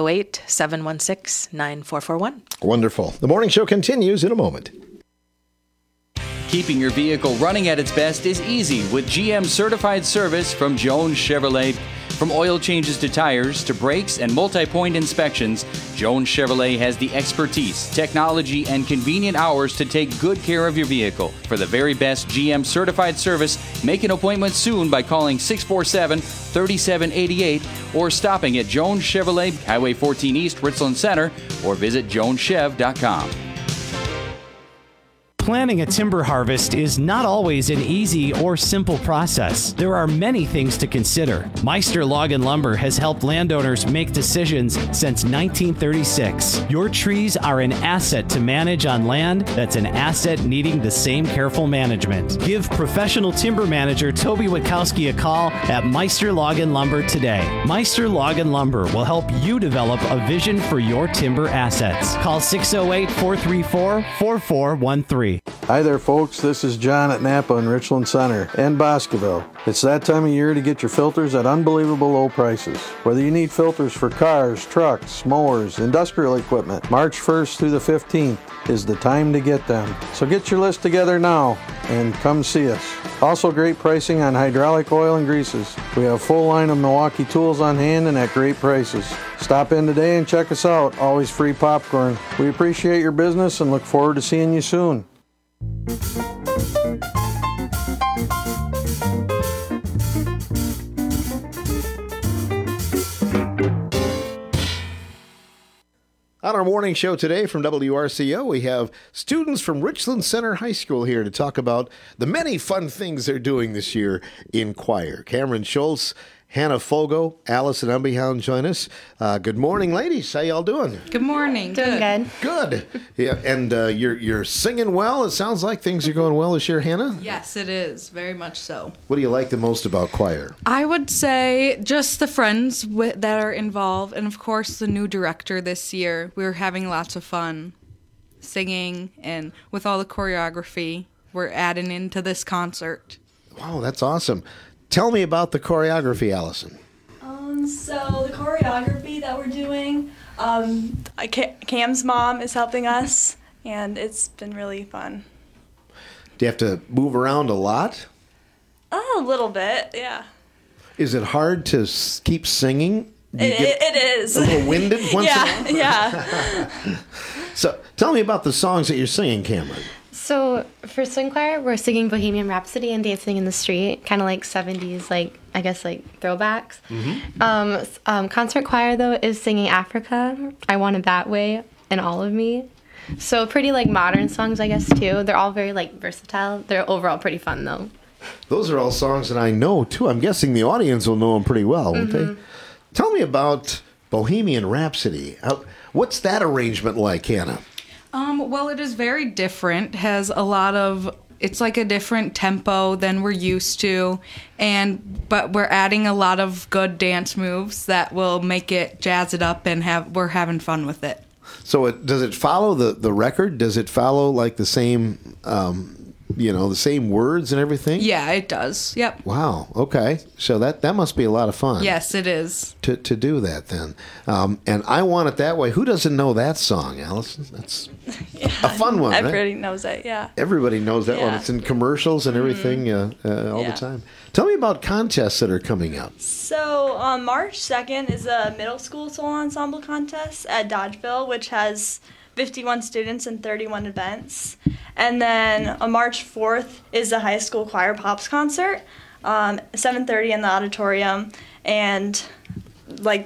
608-716-9441. Wonderful. The morning show continues in a moment. Keeping your vehicle running at its best is easy with GM certified service from Jones Chevrolet. From oil changes to tires to brakes and multi-point inspections, Jones Chevrolet has the expertise, technology, and convenient hours to take good care of your vehicle. For the very best GM certified service, make an appointment soon by calling 647-3788 or stopping at Jones Chevrolet, Highway 14 East, Richland Center, or visit joneschev.com. Planning a timber harvest is not always an easy or simple process. There are many things to consider. Meister Log and Lumber has helped landowners make decisions since 1936. Your trees are an asset to manage on land that's an asset needing the same careful management. Give professional timber manager Toby Witkowski a call at Meister Log and Lumber today. Meister Log and Lumber will help you develop a vision for your timber assets. Call 608-434-4413. Hi there, folks. This is John at Napa in Richland Center and Boscoville. It's that time of year to get your filters at unbelievable low prices. Whether you need filters for cars, trucks, mowers, industrial equipment, March 1st through the 15th is the time to get them. So get your list together now and come see us. Also great pricing on hydraulic oil and greases. We have a full line of Milwaukee tools on hand and at great prices. Stop in today and check us out. Always free popcorn. We appreciate your business and look forward to seeing you soon. On our morning show today from WRCO, we have students from Richland Center High School here to talk about the many fun things they're doing this year in choir. Cameron Schultz, Hannah Fogo, Allison Umbehound join us. Good morning, ladies. How y'all doing? Good morning. Doing good. Good. Yeah, and you're singing well. It sounds like things are going well this year, Hannah. Yes, it is. Very much so. What do you like the most about choir? I would say just the friends that are involved, and of course the new director this year. We're having lots of fun singing, and with all the choreography we're adding into this concert. Wow, that's awesome. Tell me about the choreography, Allison. So the choreography that we're doing, Cam's mom is helping us, and it's been really fun. Do you have to move around a lot? A little bit, yeah. Is it hard to keep singing? It is. A little winded once in a while? Yeah. So tell me about the songs that you're singing, Cameron. So for swing choir, we're singing Bohemian Rhapsody and Dancing in the Street, kind of like 70s, like throwbacks. Mm-hmm. Concert choir, though, is singing Africa, I Want It That Way, and All of Me. So pretty modern songs, I guess, too. They're all very versatile. They're overall pretty fun, though. Those are all songs that I know, too. I'm guessing the audience will know them pretty well, won't they? Tell me about Bohemian Rhapsody. What's that arrangement like, Hannah? Well, it is very different. Has a lot of, it's like a different tempo than we're used to, but we're adding a lot of good dance moves that will make it jazz it up, and we're having fun with it. So does it follow the record? Does it follow the same the same words and everything? Yeah, it does. Yep. Wow. Okay. So that must be a lot of fun. Yes, it is. To do that then. And I Want It That Way. Who doesn't know that song, Allison? That's a fun one, Everybody right? knows it, yeah. Everybody knows that one. It's in commercials and everything all the time. Tell me about contests that are coming up. So on March 2nd is a middle school solo ensemble contest at Dodgeville, which has 51 students and 31 events. And then on March 4th is the high school choir pops concert, 7:30 in the auditorium. And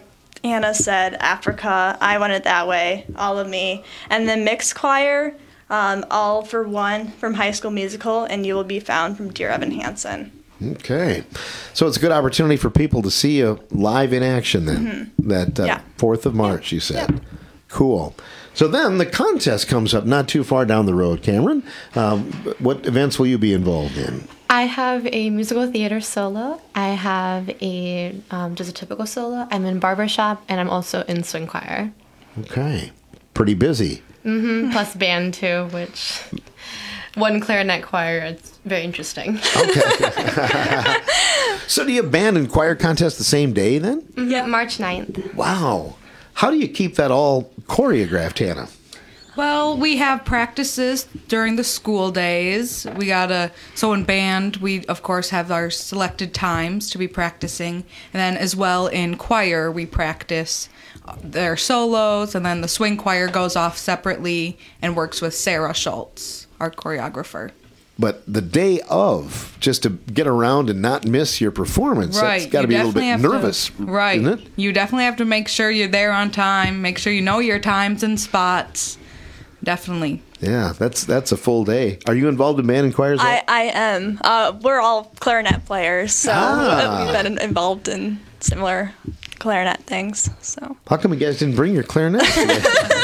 Anna said, Africa. I want it that way, All of Me. And then mixed choir, All for One from High School Musical, and You Will Be Found from Dear Evan Hansen. Okay. So it's a good opportunity for people to see you live in action then, that 4th of March, you said. Yeah. Cool. So then the contest comes up not too far down the road, Cameron. What events will you be involved in? I have a musical theater solo. I have a just a typical solo. I'm in barbershop, and I'm also in swing choir. Okay. Pretty busy. Plus band, too, which one clarinet choir. It's very interesting. Okay. So do you have band and choir contest the same day then? Yeah, March 9th. Wow. How do you keep that all choreographed, Hannah? Well, we have practices during the school days. So in band, we of course have our selected times to be practicing. And then as well in choir, we practice their solos, and then the swing choir goes off separately and works with Sarah Schultz, our choreographer. But the day of, just to get around and not miss your performance, that's got to be a little bit nervous, isn't it? You definitely have to make sure you're there on time, make sure you know your times and spots. Definitely. Yeah, that's a full day. Are you involved in band and choir as well? I am. We're all clarinet players, so we've been involved in similar clarinet things. So how come you guys didn't bring your clarinet today?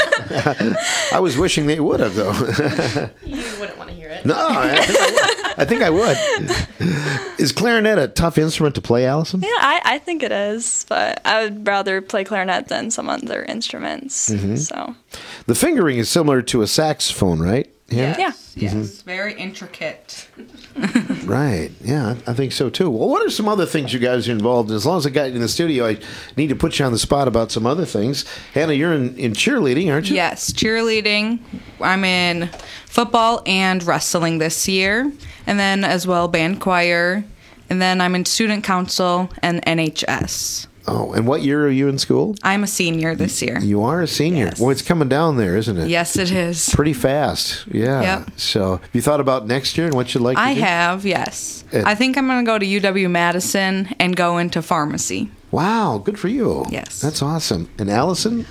I was wishing they would have, though. You wouldn't want to hear it. No, I think I would. Is clarinet a tough instrument to play, Allison? Yeah, I think it is, but I would rather play clarinet than some other instruments. So the fingering is similar to a saxophone, right? Yeah. Yes. Very intricate. Right. Yeah, I think so too. Well, what are some other things you guys are involved in? As long as I got you in the studio, I need to put you on the spot about some other things. Hannah, you're in cheerleading, aren't you? Yes, cheerleading. I'm in football and wrestling this year, and then as well band choir, and then I'm in student council and NHS. Oh, and what year are you in school? I'm a senior this year. You are a senior. Yes. Well, it's coming down there, isn't it? Yes, it is. Pretty fast. Yeah. Yep. So, have you thought about next year and what you'd like to do? I have, yes. I think I'm going to go to UW-Madison and go into pharmacy. Wow, good for you. Yes. That's awesome. And Allison?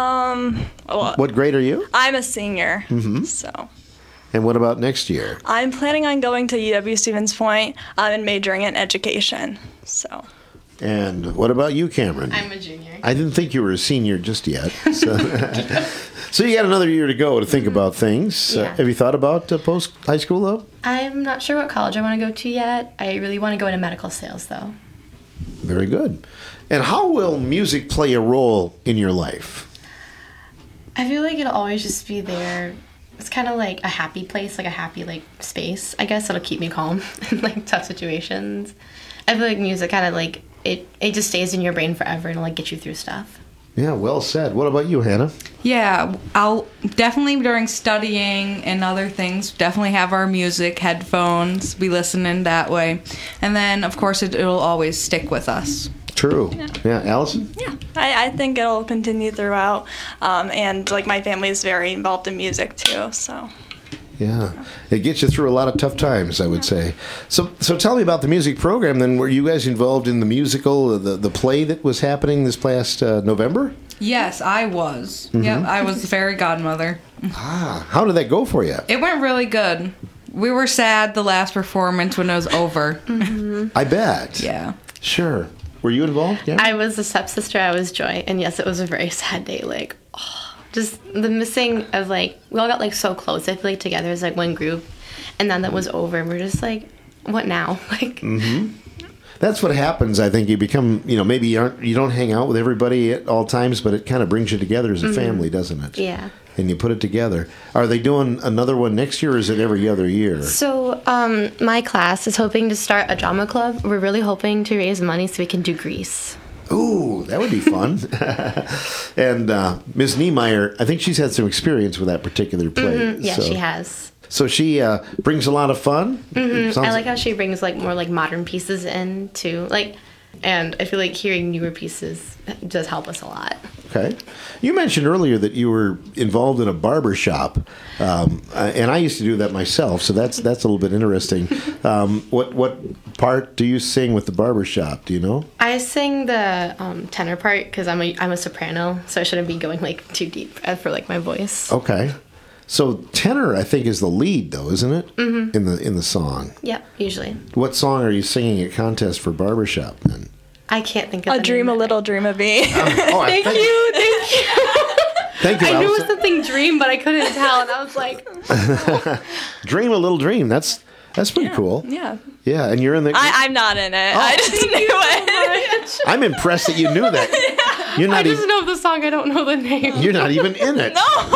What grade are you? I'm a senior, so. And what about next year? I'm planning on going to UW-Stevens Point and majoring in education, so. And what about you, Cameron? I'm a junior. I didn't think you were a senior just yet. So, so you got another year to go to think about things. Yeah. Have you thought about post-high school, though? I'm not sure what college I want to go to yet. I really want to go into medical sales, though. Very good. And how will music play a role in your life? I feel like it'll always just be there. It's kind of like a happy place, like a happy space. I guess it'll keep me calm in tough situations. I feel like music kind of it just stays in your brain forever and it'll get you through stuff. Yeah, well said. What about you, Hannah? Yeah, I'll definitely during studying and other things definitely have our music headphones, be listening that way, and then of course it'll always stick with us. True. Yeah, Allison? Yeah, I think it'll continue throughout, and my family is very involved in music too, so. Yeah, it gets you through a lot of tough times, I would say. So tell me about the music program then. Were you guys involved in the musical, the play that was happening this past November? Yes, I was. Yep, I was the fairy godmother. How did that go for you? It went really good. We were sad the last performance when it was over. I bet. Yeah. Sure. Were you involved? Yeah. I was the stepsister, I was Joy, and yes, it was a very sad day. Just the missing of we all got so close. I feel together as one group, and then that was over, and we're just what now? That's what happens. I think you become, maybe you don't hang out with everybody at all times, but it kind of brings you together as a family, doesn't it? Yeah. And you put it together. Are they doing another one next year, or is it every other year? So my class is hoping to start a drama club. We're really hoping to raise money so we can do Grease. Ooh, that would be fun. And Ms. Niemeyer, I think she's had some experience with that particular play. Yeah, she has. So she brings a lot of fun? I like how she brings more modern pieces in too. And I feel like hearing newer pieces does help us a lot. Okay. You mentioned earlier that you were involved in a barber shop, and I used to do that myself, so that's a little bit interesting. What part do you sing with the barber shop? Do you know? I sing the tenor part because I'm a soprano, so I shouldn't be going like too deep for like my voice. Okay. So tenor, I think, is the lead, though, isn't it? Mm-hmm. In the song. Yep, usually. What song are you singing at contest for barbershop then? I can't think of A Dream a Little Dream of Me. Thank you. Thank you, I knew it was Allison. something dream, but I couldn't tell, and I was like, Dream a Little dream. That's pretty cool. Yeah. Yeah, and you're in the. I'm not in it. I just knew it. I'm impressed that you knew that. You're not I just even. know the song. I don't know the name. You're not even in it.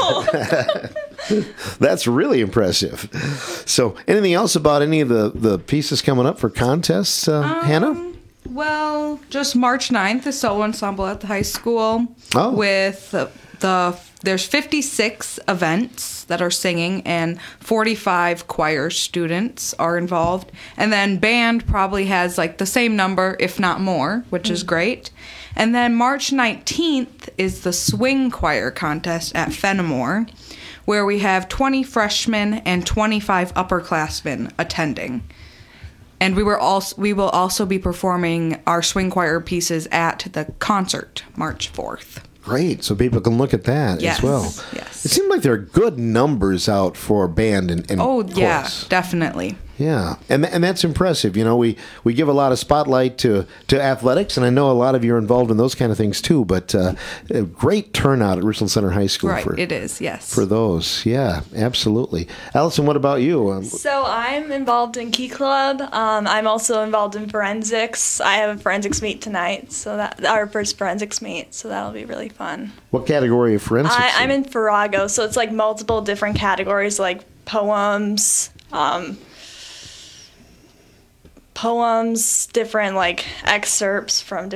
No. That's really impressive. So, anything else about any of the pieces coming up for contests, Hannah? Well, just March 9th, the solo ensemble at the high school. Oh. With there's 56 events that are singing, and 45 choir students are involved. And then band probably has like the same number, if not more, which is great. And then March 19th is the swing choir contest at Fenimore, where we have 20 freshmen and 25 upperclassmen attending. And we will also be performing our swing choir pieces at the concert March 4th. Great, so people can look at that Yes, as well. yes. It seems like there are good numbers out for band and Oh, yeah, chorus. definitely. Yeah, and that's impressive. You know, we give a lot of spotlight to athletics, and I know a lot of you are involved in those kind of things too. But a great turnout at Richland Center High School. Right, it is, yes. For those, yeah, absolutely. Allison, what about you? So I'm involved in Key Club. I'm also involved in forensics. I have a forensics meet tonight, so that our first forensics meet, so that'll be really fun. What category of forensics? I'm in Farrago, so it's like multiple different categories, like poems, different like excerpts from different